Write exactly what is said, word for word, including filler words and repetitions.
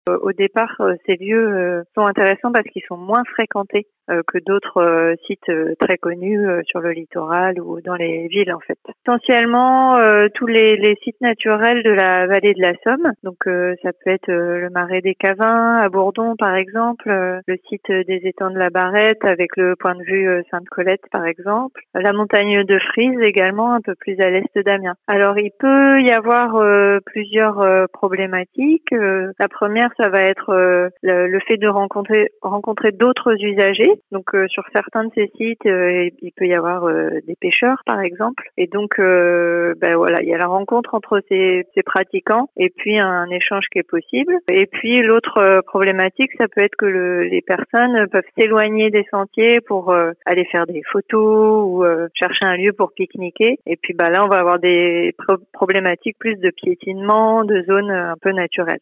Euh, au départ, euh, ces lieux euh, sont intéressants parce qu'ils sont moins fréquentés euh, que d'autres euh, sites euh, très connus euh, sur le littoral ou dans les villes en fait. Essentiellement, euh, tous les, les sites naturels de la vallée de la Somme. Donc euh, ça peut être euh, le Marais des Cavins à Bourdon par exemple, euh, le site des étangs de la Barrette avec le point de vue euh, Sainte-Colette par exemple, la montagne de Frise également un peu plus à l'est d'Amiens. Alors il peut y avoir euh, plusieurs euh, problématiques. Euh, la première, ça va être euh, le, le fait de rencontrer rencontrer d'autres usagers. Donc euh, sur certains de ces sites, euh, il peut y avoir euh, des pêcheurs par exemple, et donc euh, ben voilà, il y a la rencontre entre ces, ces pratiquants et puis un échange qui est possible. Et puis l'autre euh, problématique, ça peut être que le, les personnes peuvent s'éloigner des sentiers pour euh, aller faire des photos ou euh, chercher un lieu pour pique-niquer. Et puis bah là, on va avoir des pro- problématiques plus de piétinement, de zones un peu naturelles.